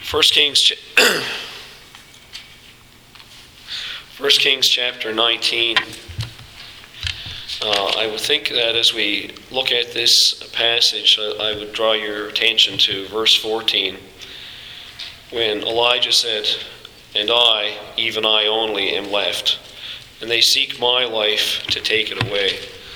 First Kings, 1 Kings chapter 19. I would think that as we look at this passage, I would draw your attention to verse 14, when Elijah said, "And I, even I only, am left, and they seek my life to take it away."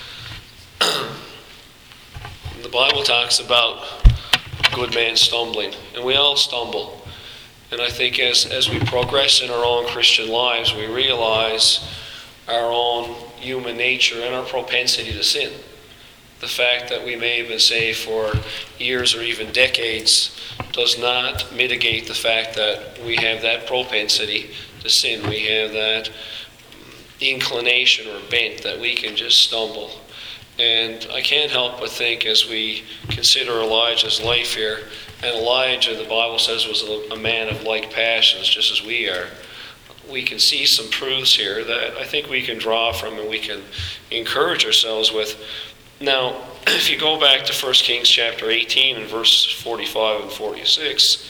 The Bible talks about a good man stumbling, and we all stumble. And I think as we progress in our own Christian lives, we realize our own human nature and our propensity to sin. The fact that we may have been saved for years or even decades does not mitigate the fact that we have that propensity to sin. We have that inclination or bent that we can just stumble. And I can't help but think, as we consider Elijah's life here, and Elijah, the Bible says, was a man of like passions, just as we are. We can see some truths here that I think we can draw from and we can encourage ourselves with. Now, if you go back to 1 Kings chapter 18 and verses 45 and 46,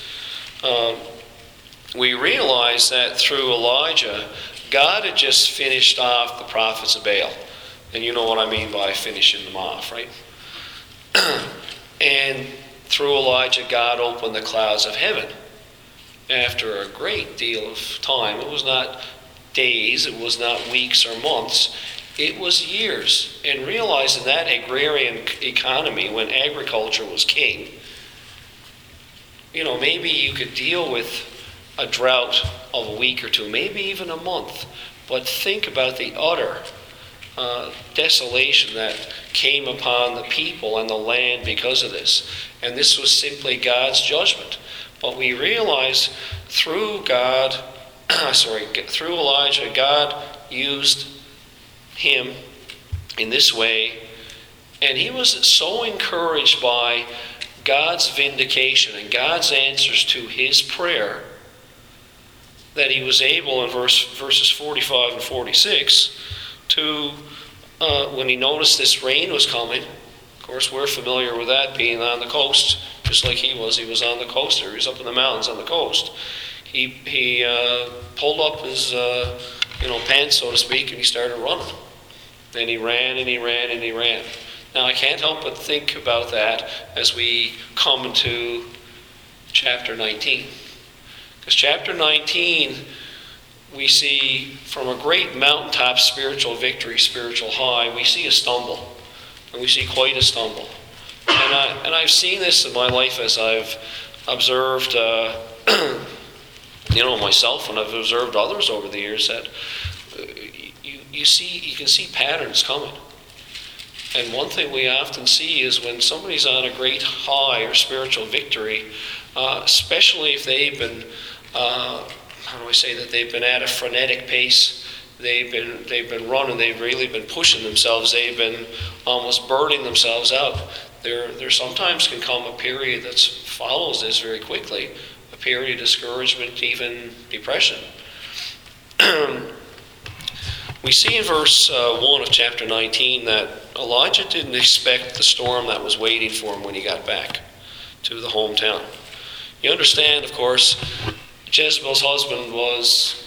we realize that through Elijah, God had just finished off the prophets of Baal. And you know what I mean by finishing them off, right? And through Elijah, God opened the clouds of heaven. After a great deal of time, it was not days, it was not weeks or months, it was years. And realizing that agrarian economy, when agriculture was king, maybe you could deal with a drought of a week or two, maybe even a month. But think about the utter desolation that came upon the people and the land because of this. And this was simply God's judgment. But we realize through through Elijah, God used him in this way. And he was so encouraged by God's vindication and God's answers to his prayer that he was able, in verses 45 and 46, to, when he noticed this rain was coming, of course we're familiar with that being on the coast, just like he was on the coast there. He was up in the mountains on the coast. He pulled up his pants, so to speak, and he started running. Then he ran and he ran and he ran. Now I can't help but think about that as we come into chapter 19. Because chapter 19, we see from a great mountaintop spiritual victory, spiritual high, we see a stumble. And we see quite a stumble. And I've seen this in my life as I've observed, myself, and I've observed others over the years, that you can see patterns coming. And one thing we often see is when somebody's on a great high or spiritual victory, especially if they've been, they've been at a frenetic pace. They've been running. They've really been pushing themselves. They've been almost burning themselves out. There sometimes can come a period that follows this very quickly, a period of discouragement, even depression. We see in verse 1 of chapter 19 that Elijah didn't expect the storm that was waiting for him when he got back to the hometown. You understand, of course, Jezebel's husband was,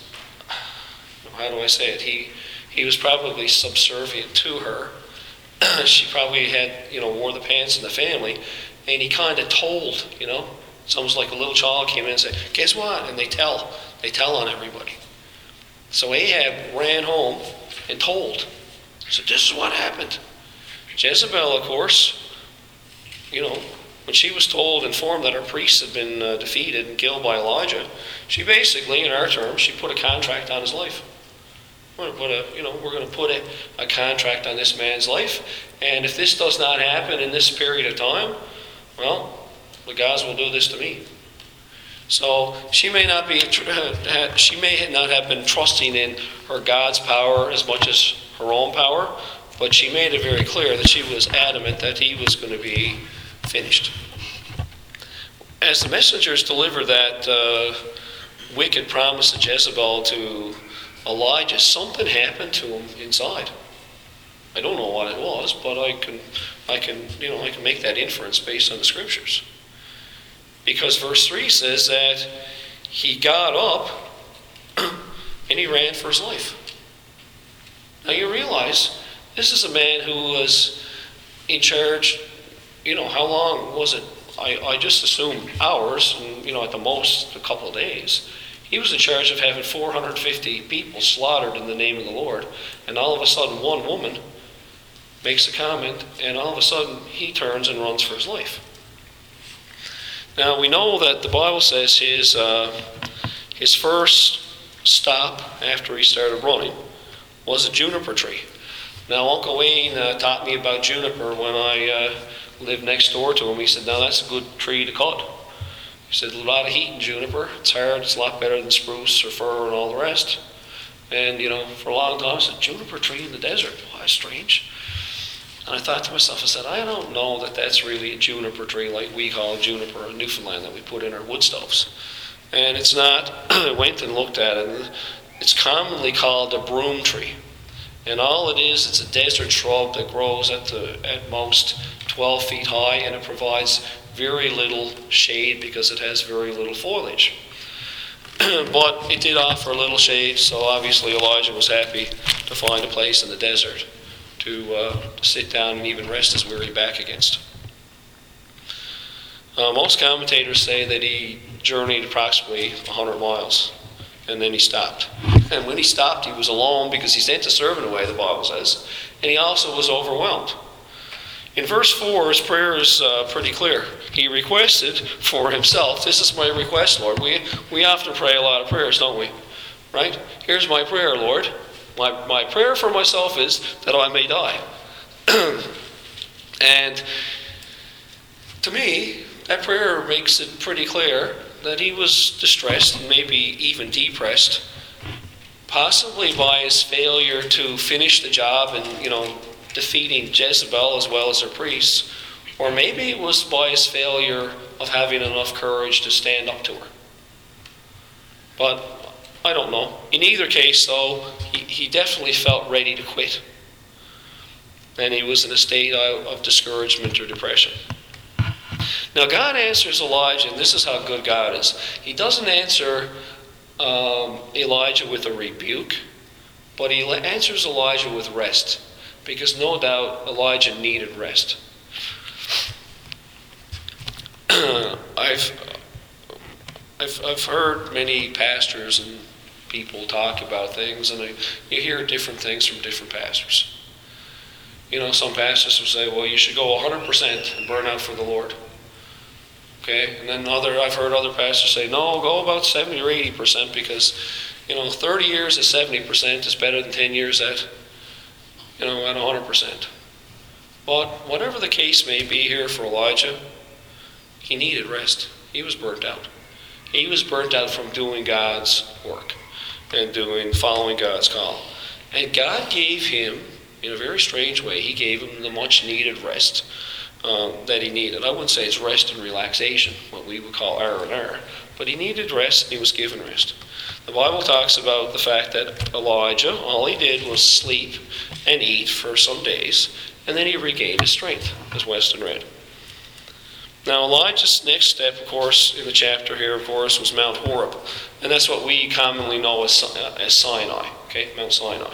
he was probably subservient to her. She probably had, wore the pants in the family, and he kind of told, it's almost like a little child came in and said, "Guess what?" And they tell on everybody. So Ahab ran home and told. So this is what happened. Jezebel, of course, when she was informed that her priests had been defeated and killed by Elijah, she basically, in our terms, she put a contract on his life. We're going to put a contract on this man's life, and if this does not happen in this period of time, well, the gods will do this to me. So she may not have been trusting in her God's power as much as her own power, but she made it very clear that she was adamant that he was going to be finished. As the messengers delivered that wicked promise of Jezebel to Elijah, something happened to him inside. I don't know what it was, but I can make that inference based on the scriptures. Because verse 3 says that he got up and he ran for his life. Now you realize this is a man who was in charge, how long was it? I just assumed hours, and at the most a couple of days. He was in charge of having 450 people slaughtered in the name of the Lord. And all of a sudden one woman makes a comment, and all of a sudden he turns and runs for his life. Now we know that the Bible says his first stop after he started running was a juniper tree. Now Uncle Wayne taught me about juniper when I lived next door to him. He said, now that's a good tree to cut. He said, a lot of heat in juniper. It's hard. It's a lot better than spruce or fir and all the rest. And, for a long time I said, juniper tree in the desert? Why, strange. And I thought to myself, I said, I don't know that that's really a juniper tree like we call juniper in Newfoundland that we put in our wood stoves. And it's not. I went and looked at it, and it's commonly called a broom tree. And all it is, it's a desert shrub that grows at most 12 feet high, and it provides very little shade because it has very little foliage. But it did offer a little shade, so obviously Elijah was happy to find a place in the desert to sit down and even rest his weary back against. Most commentators say that he journeyed approximately 100 miles, and then he stopped. And when he stopped, he was alone because he sent a servant away, the Bible says, and he also was overwhelmed. In verse 4, his prayer is pretty clear. He requested for himself, this is my request, Lord. We often pray a lot of prayers, don't we? Right? Here's my prayer, Lord. My prayer for myself is that I may die. And to me, that prayer makes it pretty clear that he was distressed and maybe even depressed, possibly by his failure to finish the job and, defeating Jezebel as well as her priests, or maybe it was by his failure of having enough courage to stand up to her. But I don't know. In either case, though, he definitely felt ready to quit. And he was in a state of discouragement or depression. Now God answers Elijah, and this is how good God is. He doesn't answer Elijah with a rebuke, but he answers Elijah with rest. Because no doubt Elijah needed rest. I've heard many pastors and people talk about things, and you hear different things from different pastors. Some pastors will say, well, you should go 100% and burn out for the Lord. Okay, and then I've heard other pastors say, no, go about 70 or 80% because, 30 years at 70% is better than 10 years at 100%. But whatever the case may be here for Elijah, he needed rest. He was burnt out. He was burnt out from doing God's work and following God's call. And God gave him, in a very strange way, he gave him the much needed rest that he needed. I wouldn't say it's rest and relaxation, what we would call R&R, but he needed rest and he was given rest. The Bible talks about the fact that Elijah, all he did was sleep and eat for some days, and then he regained his strength, as Weston read. Now Elijah's next step, of course, in the chapter here, of course, was Mount Horeb, and that's what we commonly know as Sinai, okay, Mount Sinai.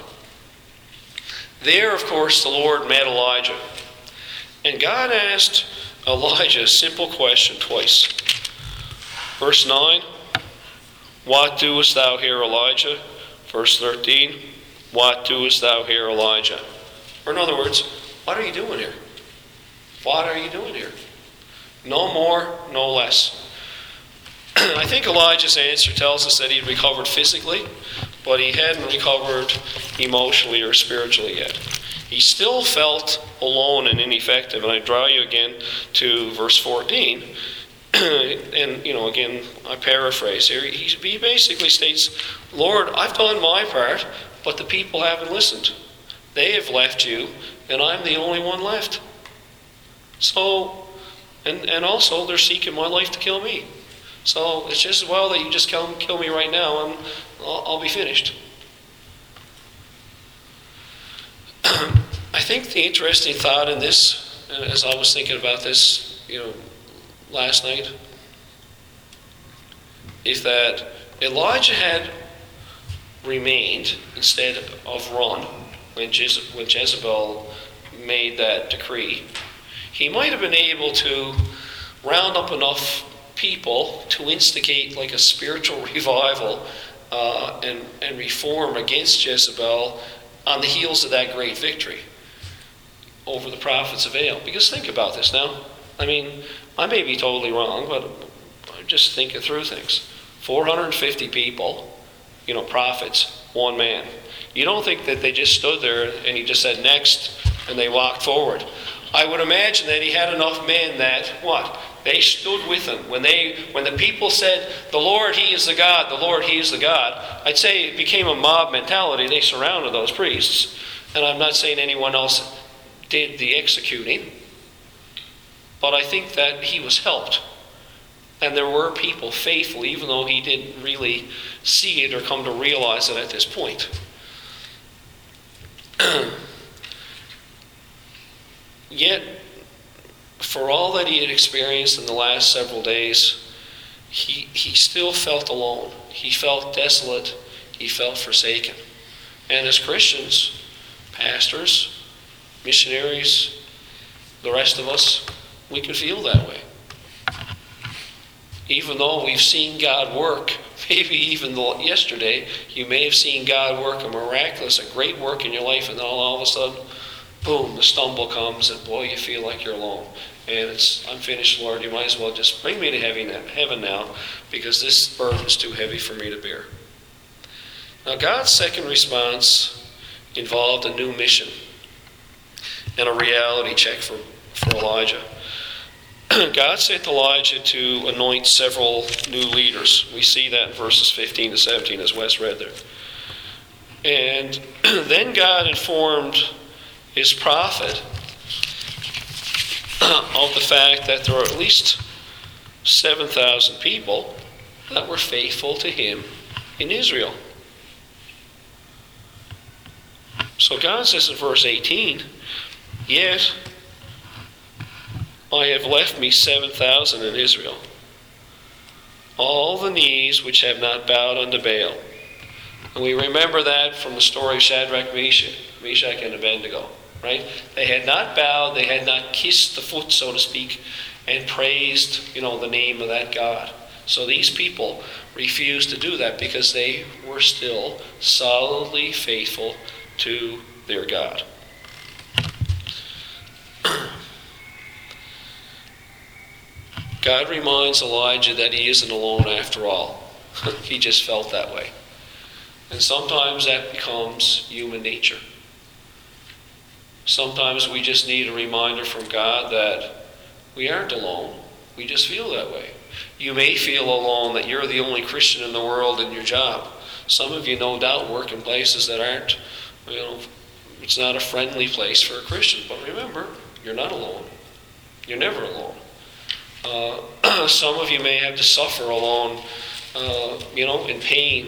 There, of course, the Lord met Elijah, and God asked Elijah a simple question twice. Verse 9, what doest thou here, Elijah? Verse 13, what doest thou here, Elijah? Or in other words, what are you doing here? What are you doing here? No more, no less. I think Elijah's answer tells us that he'd recovered physically, but he hadn't recovered emotionally or spiritually yet. He still felt alone and ineffective. And I draw you again to verse 14. And, again, I paraphrase here. He basically states, Lord, I've done my part, but the people haven't listened. They have left you, and I'm the only one left. So, and also they're seeking my life to kill me. So it's just as well that you just kill me right now, and I'll be finished. I think the interesting thought in this, as I was thinking about this, last night, is that Elijah had remained instead of run when Jezebel made that decree. He might have been able to round up enough people to instigate like a spiritual revival and reform against Jezebel on the heels of that great victory over the prophets of Baal. Because think about this now. I mean, I may be totally wrong, but I'm just thinking through things. 450 people, prophets, one man. You don't think that they just stood there and he just said next and they walked forward. I would imagine that he had enough men that, they stood with him. When the people said, the Lord, he is the God, the Lord, he is the God, I'd say it became a mob mentality. They surrounded those priests. And I'm not saying anyone else did the executing, but I think that he was helped. And there were people faithful, even though he didn't really see it or come to realize it at this point. Yet, for all that he had experienced in the last several days, he still felt alone. He felt desolate. He felt forsaken. And as Christians, pastors, missionaries, the rest of us, we could feel that way. Even though we've seen God work, maybe even yesterday, you may have seen God work a miraculous, a great work in your life, and then all of a sudden, boom, the stumble comes, and boy, you feel like you're alone. And I'm finished, Lord. You might as well just bring me to heaven now, because this burden is too heavy for me to bear. Now, God's second response involved a new mission and a reality check for Elijah. God sent Elijah to anoint several new leaders. We see that in verses 15 to 17, as Wes read there. And then God informed his prophet of the fact that there were at least 7,000 people that were faithful to him in Israel. So God says in verse 18, "Yet I have left me 7,000 in Israel, all the knees which have not bowed unto Baal." And we remember that from the story of Shadrach, Meshach, and Abednego, right? They had not bowed, they had not kissed the foot, so to speak, and praised, the name of that God. So these people refused to do that because they were still solidly faithful to their God. God reminds Elijah that he isn't alone after all. He just felt that way. And sometimes that becomes human nature. Sometimes we just need a reminder from God that we aren't alone. We just feel that way. You may feel alone that you're the only Christian in the world in your job. Some of you no doubt work in places that aren't, it's not a friendly place for a Christian. But remember, you're not alone. You're never alone. Some of you may have to suffer alone, in pain.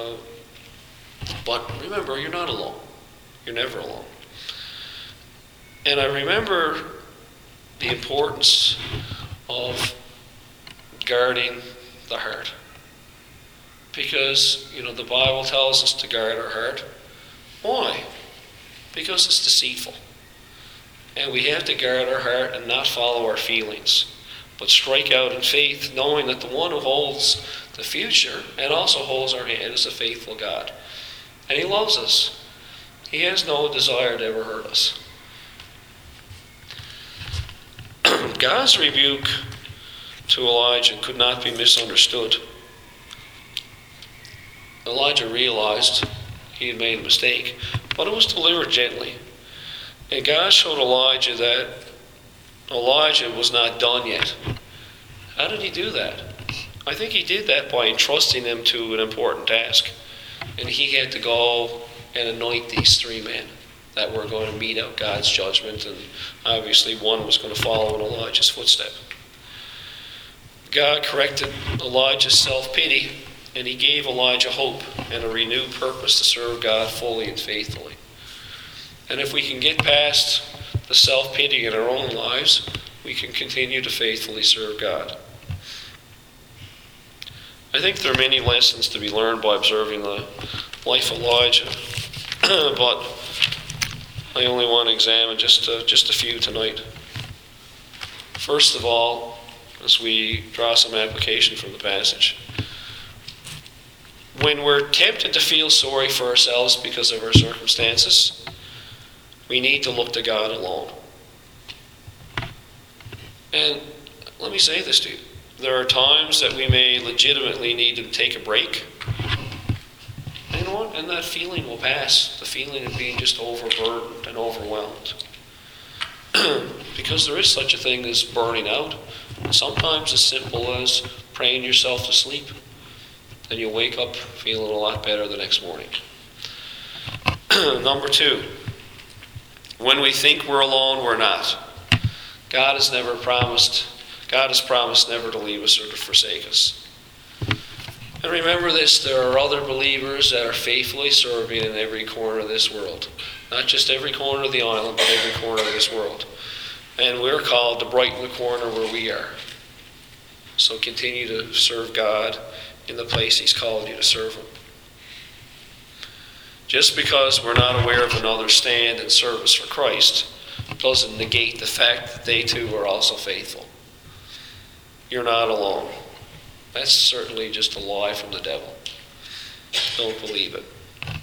But remember, you're not alone. You're never alone. And I remember the importance of guarding the heart. Because, the Bible tells us to guard our heart. Why? Because it's deceitful. And we have to guard our heart and not follow our feelings, but strike out in faith, knowing that the one who holds the future and also holds our hand is a faithful God. And he loves us. He has no desire to ever hurt us. God's rebuke to Elijah could not be misunderstood. Elijah realized he had made a mistake, but it was delivered gently. And God showed Elijah that Elijah was not done yet. How did he do that? I think he did that by entrusting him to an important task. And he had to go and anoint these three men that were going to mete out God's judgment, and obviously one was going to follow in Elijah's footstep. God corrected Elijah's self-pity, and he gave Elijah hope and a renewed purpose to serve God fully and faithfully. And if we can get past the self-pity in our own lives, we can continue to faithfully serve God. I think there are many lessons to be learned by observing the life of Elijah, but I only want to examine just a few tonight. First of all, as we draw some application from the passage, when we're tempted to feel sorry for ourselves because of our circumstances, we need to look to God alone. And let me say this to you. There are times that we may legitimately need to take a break. And you know what? And that feeling will pass. The feeling of being just overburdened and overwhelmed. Because there is such a thing as burning out. Sometimes as simple as praying yourself to sleep. Then you'll wake up feeling a lot better the next morning. Number 2. When we think we're alone, we're not. God has promised never to leave us or to forsake us. And remember this, there are other believers that are faithfully serving in every corner of this world. Not just every corner of the island, but every corner of this world. And we're called to brighten the corner where we are. So continue to serve God in the place He's called you to serve Him. Just because we're not aware of another's stand and service for Christ doesn't negate the fact that they too are also faithful. You're not alone. That's certainly just a lie from the devil. Don't believe it.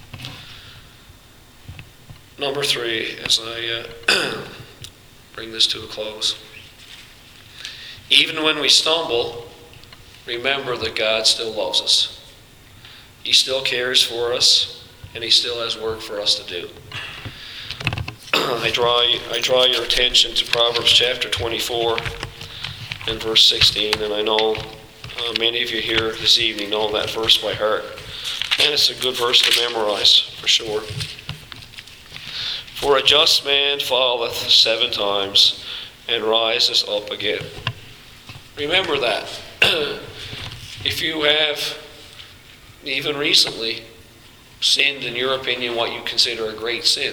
Number 3, as I bring this to a close. Even when we stumble, remember that God still loves us. He still cares for us, and He still has work for us to do. I draw your attention to Proverbs chapter 24 and verse 16, and I know many of you here this evening know that verse by heart, and it's a good verse to memorize for sure. For a just man falleth 7 times and rises up again. Remember that. If you have, even recently, sinned, in your opinion, what you consider a great sin,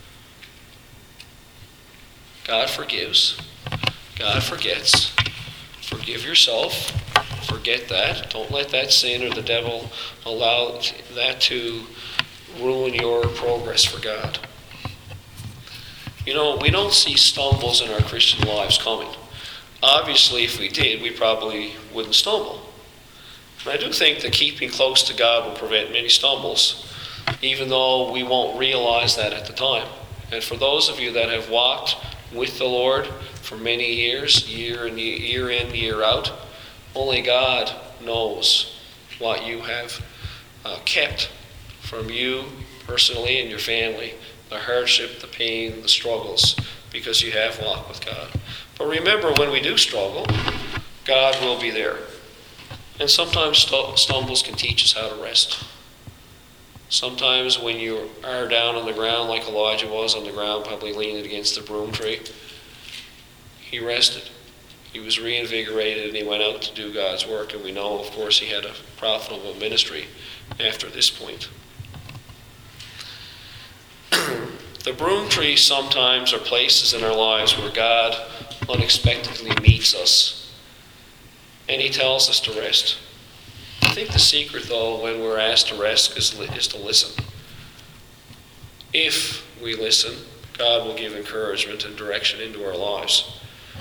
God forgives. God forgets. Forgive yourself. Forget that. Don't let that sin or the devil allow that to ruin your progress for God. You know, we don't see stumbles in our Christian lives coming. Obviously, if we did, we probably wouldn't stumble. And I do think that keeping close to God will prevent many stumbles, even though we won't realize that at the time. And for those of you that have walked with the Lord for many years, year in, year out, only God knows what you have kept from you personally and your family, the hardship, the pain, the struggles, because you have walked with God. But remember, when we do struggle, God will be there. And sometimes stumbles can teach us how to rest. Sometimes when you are down on the ground, like Elijah was on the ground, probably leaning against the broom tree, he rested. He was reinvigorated and he went out to do God's work. And we know, of course, he had a profitable ministry after this point. The broom trees sometimes are places in our lives where God unexpectedly meets us. And he tells us to rest. I think the secret, though, when we're asked to rest is to listen. If we listen, God will give encouragement and direction into our lives.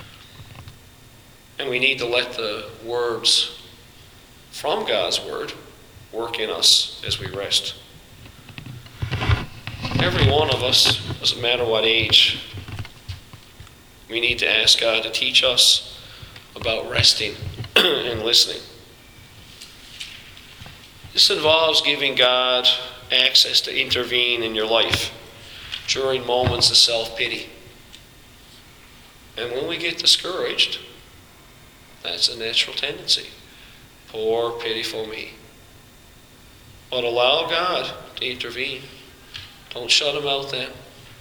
And we need to let the words from God's Word work in us as we rest. Every one of us, doesn't matter what age, we need to ask God to teach us about resting and listening. This involves giving God access to intervene in your life during moments of self-pity. And when we get discouraged, that's a natural tendency. Poor, pitiful me. But allow God to intervene. Don't shut him out then.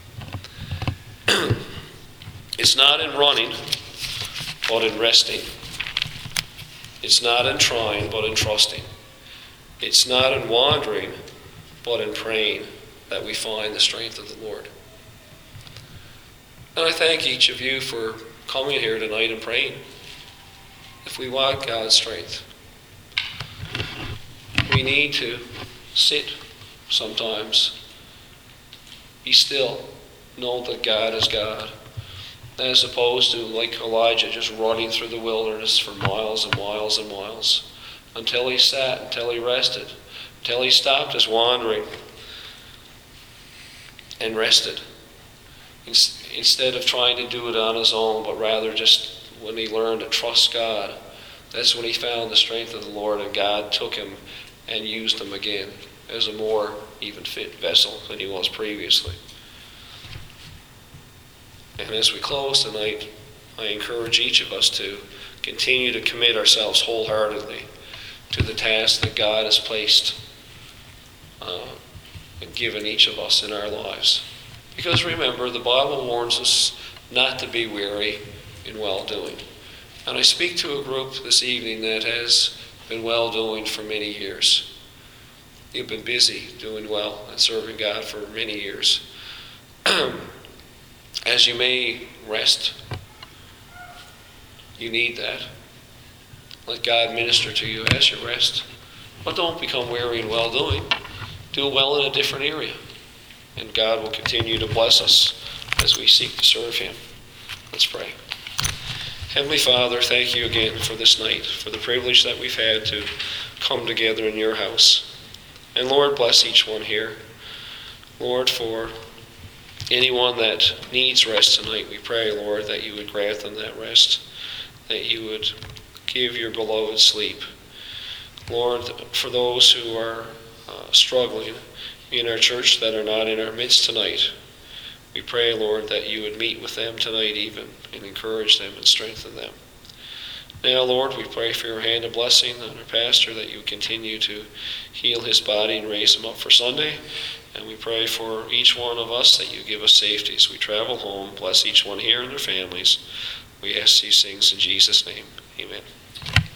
It's not in running, but in resting. It's not in trying, but in trusting. It's not in wandering, but in praying that we find the strength of the Lord. And I thank each of you for coming here tonight and praying. If we want God's strength. we need to sit sometimes, be still, know that God is God, as opposed to, like Elijah, just running through the wilderness for miles and miles and miles, until he sat, until he rested, until he stopped his wandering and rested, instead of trying to do it on his own, but rather just when he learned to trust God. That's when he found the strength of the Lord, and God took him and used him again as a more even fit vessel than he was previously. And as we close tonight, I encourage each of us to continue to commit ourselves wholeheartedly to the task that God has placed and given each of us in our lives. Because remember, the Bible warns us not to be weary in well-doing. And I speak to a group this evening that has been well-doing for many years. You've been busy doing well and serving God for many years. As you may rest, you need that. Let God minister to you as you rest. But don't become weary in well-doing. Do well in a different area. And God will continue to bless us as we seek to serve him. Let's pray. Heavenly Father, thank you again for this night, for the privilege that we've had to come together in your house. And Lord, bless each one here. Lord, for anyone that needs rest tonight, we pray, Lord, that you would grant them that rest, that you would give your beloved sleep. Lord, for those who are struggling in our church that are not in our midst tonight, we pray, Lord, that you would meet with them tonight even and encourage them and strengthen them. Now, Lord, we pray for your hand of blessing on our pastor, that you continue to heal his body and raise him up for Sunday. And we pray for each one of us that you give us safety as we travel home. Bless each one here and their families. We ask these things in Jesus' name. Amen.